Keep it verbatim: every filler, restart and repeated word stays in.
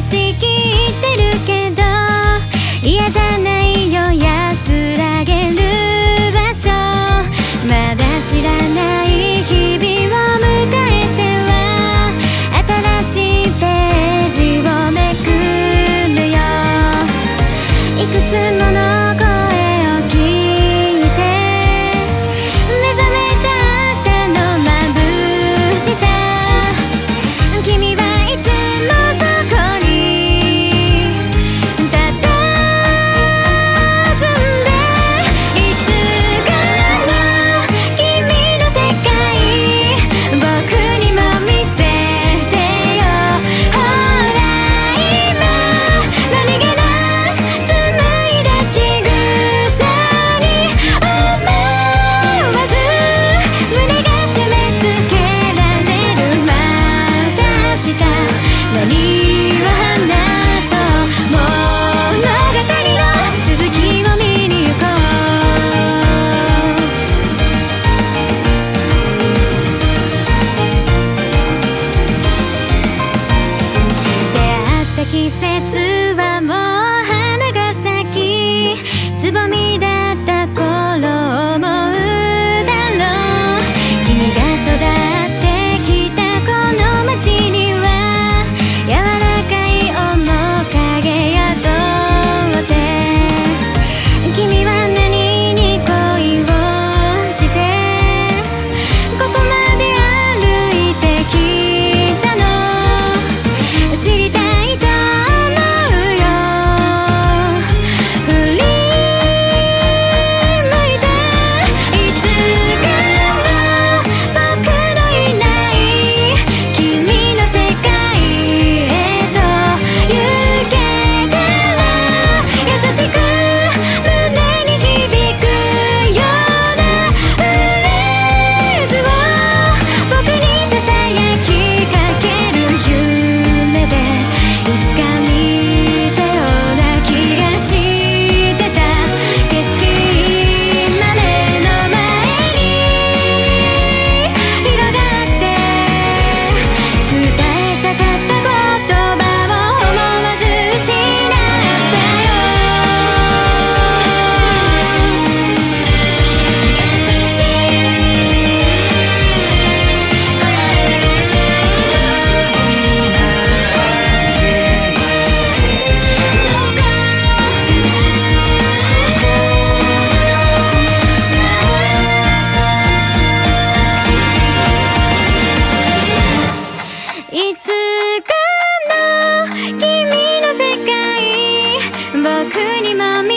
しきってるけど嫌じゃないよ安らげる場所まだ知らない日々を迎えては新しいページをめくるよいくつもの声を聞いて目覚めた朝の眩しさ君はいつもそこに佇んでいつかの君の世界僕にも見せてよほら今何気なく紡いだ仕草に思わず胸が締め付けられるまた明日何を話そう物語の続きを見に行こう出会った季節はもう花が咲きつぼみだった頃を思うだろう君が育ってきたこの街には柔らかい面影宿って君は何に恋をしてここまで歩いてきたの知りたいと思うよ振り向いていつかの僕のいない君の世界へと行けたら優しく胸に響くようなフレーズを僕にささやきかける夢でいつか見たような気がしてた景色今目の前に広がって伝えたかった言葉を思わず失ったよ優しい声がするどこかいつかの君の世界僕にも見